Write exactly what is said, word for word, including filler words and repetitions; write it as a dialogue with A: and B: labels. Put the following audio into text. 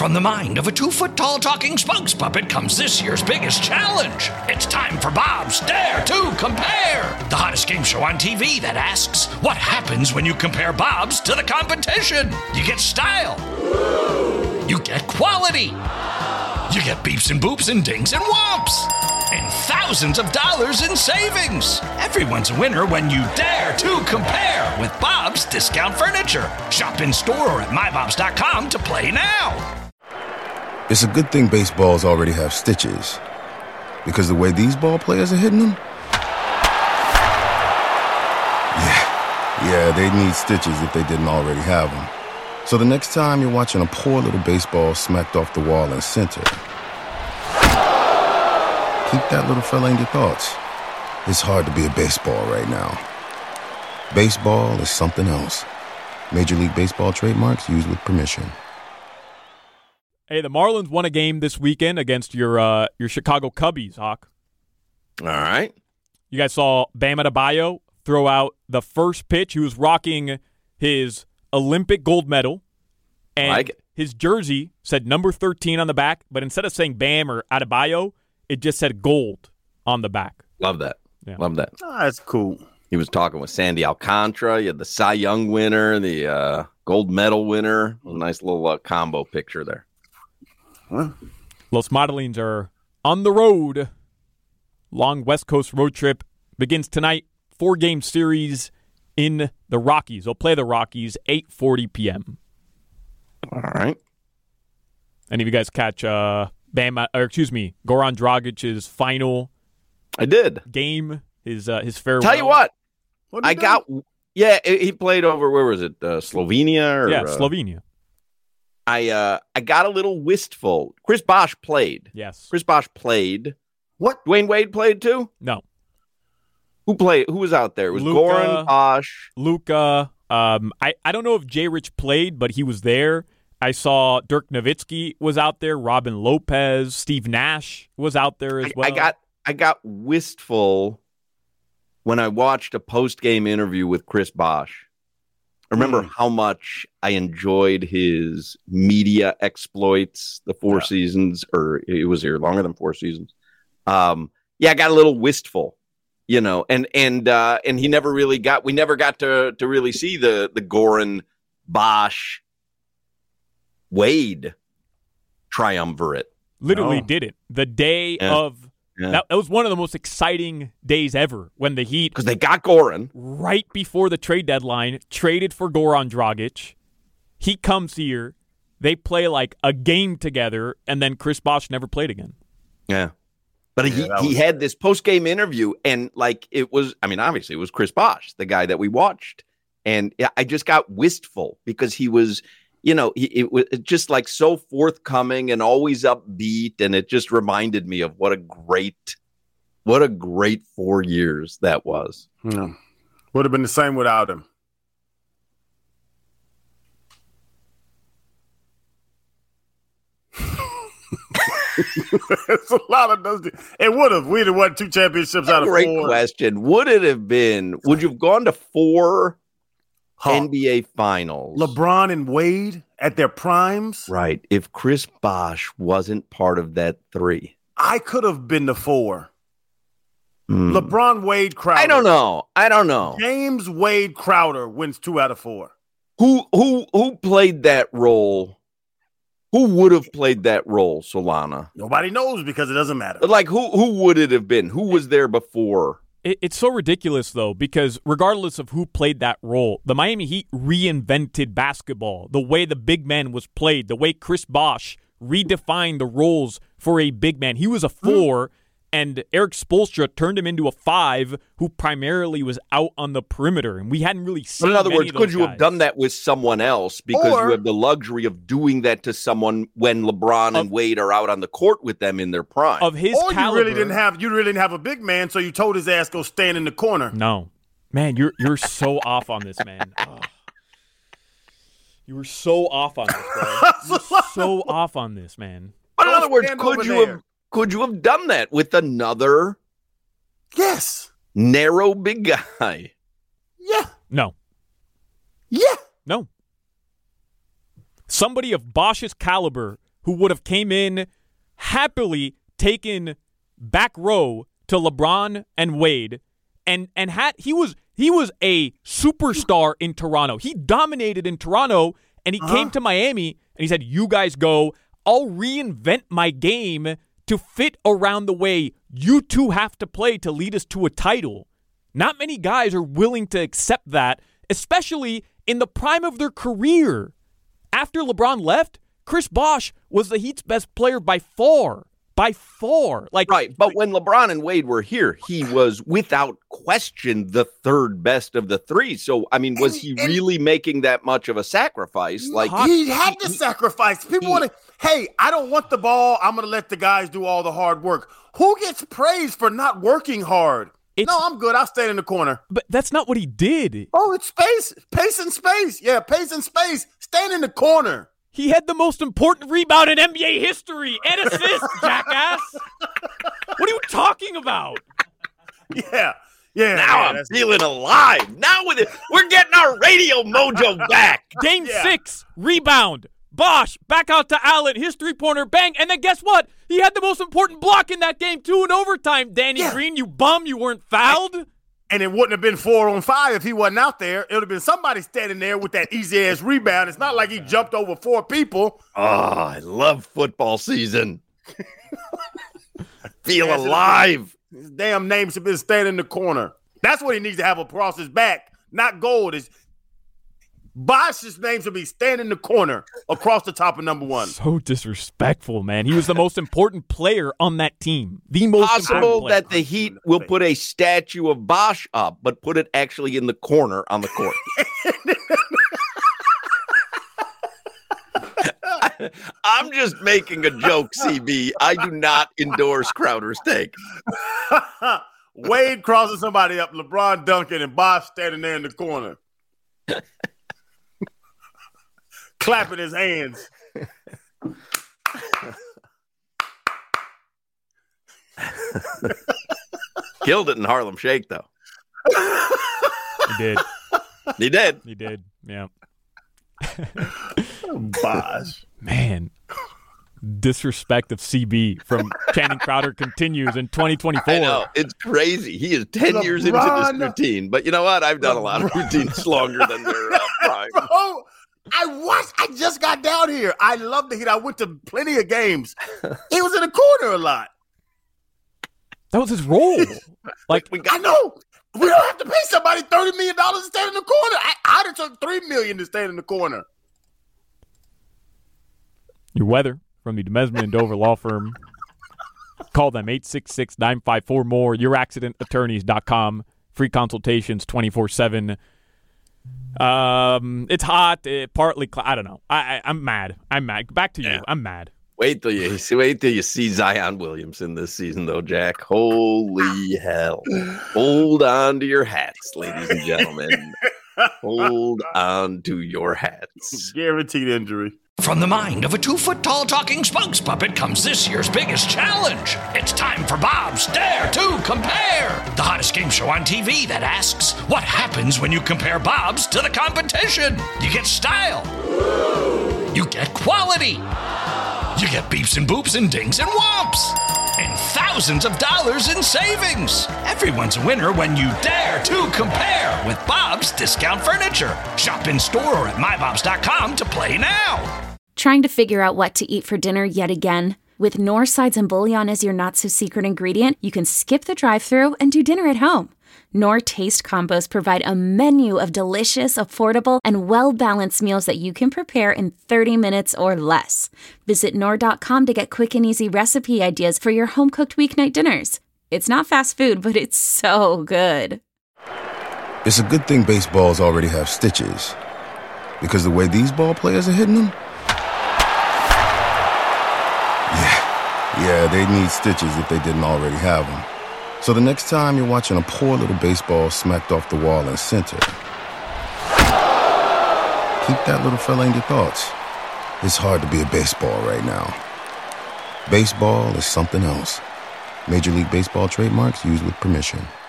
A: From the mind of a two-foot-tall talking spokes puppet comes this year's biggest challenge. It's time for Bob's Dare to Compare, the hottest game show on T V that asks, what happens when you compare Bobs to the competition? You get style. You get quality. You get beeps and boops and dings and whomps. And thousands of dollars in savings. Everyone's a winner when you dare to compare with Bob's Discount Furniture. Shop in store or at my bobs dot com to play now.
B: It's a good thing baseballs already have stitches, because the way these ball players are hitting them, yeah, yeah, they need stitches if they didn't already have them. So the next time you're watching a poor little baseball smacked off the wall in center, keep that little fella in your thoughts. It's hard to be a baseball right now. Baseball is something else. Major League Baseball trademarks used with permission.
C: Hey, the Marlins won a game this weekend against your uh, your Chicago Cubbies, Hawk.
D: All right.
C: You guys saw Bam Adebayo throw out the first pitch. He was rocking his Olympic gold medal, and
D: like it.
C: His jersey said number thirteen on the back, but instead of saying Bam or Adebayo, it just said gold on the back.
D: Love that.
C: Yeah.
D: Love that.
E: Oh, that's cool.
D: He was talking with Sandy Alcantara. You had the Cy Young winner, the uh, gold medal winner. A nice little uh, combo picture there.
E: Huh?
C: Los Modelines are on the road. Long West Coast road trip begins tonight. Four-game series in the Rockies. They'll play the Rockies eight forty p.m.
D: All right.
C: Any of you guys catch uh, Bam, or excuse me, Goran Dragic's final
D: I did.
C: game, his uh, his farewell?
D: Tell you what,
E: What
D: I
E: did he
D: got, yeah, he played over, where was it, uh, Slovenia? Or,
C: Yeah,
D: uh,
C: Slovenia.
D: I uh, I got a little wistful. Chris Bosh played.
C: Yes.
D: Chris Bosh played.
E: What?
D: Dwayne Wade played too?
C: No.
D: Who played? Who was out there? It was
C: Luka.
D: Goran, Bosh.
C: Luka. Um, I, I don't know if Jay Rich played, but he was there. I saw Dirk Nowitzki was out there. Robin Lopez. Steve Nash was out there as
D: I,
C: well.
D: I got I got wistful when I watched a post-game interview with Chris Bosh. I remember
E: Mm.
D: how much I enjoyed his media exploits, the four
E: Yeah.
D: seasons, or it was here longer than four seasons. Um, yeah, I got a little wistful, you know, and and uh, and he never really got. We never got to to really see the the Goran, Bosh, Wade triumvirate.
C: Literally
E: No.
C: did it. The day
D: Yeah.
C: of
D: Yeah.
C: that, that was one of the most exciting days ever when the Heat,
D: Because they got Goran.
C: right before the trade deadline, traded for Goran Dragic. He comes here, they play like a game together, and then Chris Bosh never played again.
D: Yeah. But
E: Yeah,
D: he,
E: that
D: he
E: was-
D: had this post-game interview, and like it was, I mean, obviously it was Chris Bosh, the guy that we watched. And yeah, I just got wistful because he was, you know, he, it was just like so forthcoming and always upbeat. And it just reminded me of what a great, what a great four years that was.
E: Yeah. Would have been the same without him. It's a lot of those. It would have. We'd have won two championships out of
D: Great
E: four.
D: question. Would it have been, would you have gone to four
E: Huh.
D: N B A finals?
E: LeBron and Wade at their primes.
D: Right. If Chris Bosh wasn't part of that three.
E: I could have been the four.
D: Hmm.
E: LeBron, Wade, Crowder.
D: I don't know. I don't know.
E: James Wade Crowder wins two out of four.
D: Who who who played that role? Who would have played that role, Solana?
E: Nobody knows because it doesn't matter.
D: Like who who would it have been? Who was there before?
C: It, it's so ridiculous, though, because regardless of who played that role, the Miami Heat reinvented basketball. The way the big man was played, the way Chris Bosh redefined the roles for a big man. He was a four, and Eric Spoelstra turned him into a five who primarily was out on the perimeter, and we hadn't really seen
D: But in other
C: many
D: words,
C: of
D: could
C: those
D: you
C: guys.
D: have done that with someone else because
E: Or-
D: you have the luxury of doing that to someone when LeBron and
C: Of-
D: Wade are out on the court with them in their prime?
C: Of his
E: Or
C: caliber,
E: you really didn't have you really didn't have a big man, so you told his ass go stand in the corner.
C: No. Man, you're you're so off on this, man. Ugh. You were so off on this, bro. You're so off on this, man.
D: but in
E: Go
D: other words,
E: stand
D: could
E: over
D: you
E: there.
D: have could you have done that with another
E: Yes.
D: narrow big guy?
E: Yeah.
C: No.
E: Yeah.
C: No. Somebody of Bosch's caliber who would have came in happily taken back row to LeBron and Wade, and and had he was he was a superstar in Toronto. He dominated in Toronto, and he uh-huh. came to Miami and he said, "You guys go. I'll reinvent my game to fit around the way you two have to play to lead us to a title." Not many guys are willing to accept that, especially in the prime of their career. After LeBron left, Chris Bosh was the Heat's best player by far. By far. Like,
D: right, but when LeBron and Wade were here, he was without question the third best of the three. So, I mean, was and, he and, really making that much of a sacrifice? Like
E: he had to sacrifice. People want to, hey, I don't want the ball. I'm going to let the guys do all the hard work. Who gets praised for not working hard? It's, no, I'm good. I'll stay in the corner.
C: But that's not what he did.
E: Oh, it's space. Pace and space. Yeah, pace and space. Stand in the corner.
C: He had the most important rebound in N B A history and assist, jackass. What are you talking about?
E: Yeah. Yeah.
D: Now
E: yeah,
D: I'm feeling alive. Now with it, we're getting our radio mojo back.
C: Game
E: yeah.
C: six, rebound. Bosh, back out to Allen, his three-pointer, bang. And then guess what? He had the most important block in that game, too, in overtime. Danny yeah. Green, you bum, you weren't fouled.
E: And it wouldn't have been four on five if he wasn't out there. It would have been somebody standing there with that easy-ass rebound. It's not like he jumped over four people.
D: Oh, I love football season. I feel yeah, alive.
E: His damn name should be standing in the corner. That's what he needs to have across his back, not gold. It's Bosh's name should be standing in the corner across the top of number one.
C: So disrespectful, man. He was the most important player on that team. The most
D: Possible that the Heat will put a statue of Bosh up, but put it actually in the corner on the court. I'm just making a joke, C B. I do not endorse Crowder's take.
E: Wade crossing somebody up, LeBron dunking, and Bosh standing there in the corner. Clapping his hands.
D: Killed it in Harlem Shake, though.
C: He did.
D: He did.
C: He did. Yeah.
E: Bosh.
C: Man. Disrespect of C B from Channing Crowder continues in twenty twenty-four.
D: I know. It's crazy. He is ten LeBron. years into this routine. But you know what? I've done LeBron. a lot of routines longer than their uh, prime.
E: Bro, I watched. I just got down here. I love the Heat. I went to plenty of games. He was in the corner a lot.
C: That was his role. Like
E: we got, I know. We don't have to pay somebody thirty million dollars to stand in the corner. I, I'd have took three million dollars to stand in the corner.
C: Your weather from the Demesman and Dover Law Firm. Call them eight six six, nine five four, M O R E, your accident attorneys dot com. Free consultations twenty-four seven. Um, it's hot. It partly, cl- I don't know. I, I, I'm mad. I'm mad. Back to you. Yeah. I'm mad.
D: Wait till you see. Wait till you see Zion Williamson this season, though, Jack. Holy hell! Hold on to your hats, ladies and gentlemen. Hold on to your hats.
E: Guaranteed injury.
A: From the mind of a two-foot-tall talking spokes puppet comes this year's biggest challenge. It's time for Bob's Dare to Compare, the hottest game show on T V that asks, what happens when you compare Bob's to the competition? You get style. You get quality. You get beeps and boops and dings and whomps. And thousands of dollars in savings. Everyone's a winner when you dare to compare with Bob's Discount Furniture. Shop in store or at my bobs dot com to play now.
F: Trying to figure out what to eat for dinner yet again? With Knorr sides and bouillon as your not-so-secret ingredient, you can skip the drive-thru and do dinner at home. Knorr Taste Combos provide a menu of delicious, affordable, and well-balanced meals that you can prepare in thirty minutes or less. Visit Knorr dot com to get quick and easy recipe ideas for your home-cooked weeknight dinners. It's not fast food, but it's so good.
B: It's a good thing baseballs already have stitches. Because the way these ball players are hitting them? Yeah, yeah, they need stitches if they didn't already have them. So the next time you're watching a poor little baseball smacked off the wall in center, keep that little fella in your thoughts. It's hard to be a baseball right now. Baseball is something else. Major League Baseball trademarks used with permission.